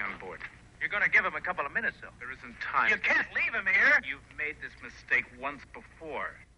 on board. You're going to give him a couple of minutes, though. There isn't time. You can't leave him here. You've made this mistake once before.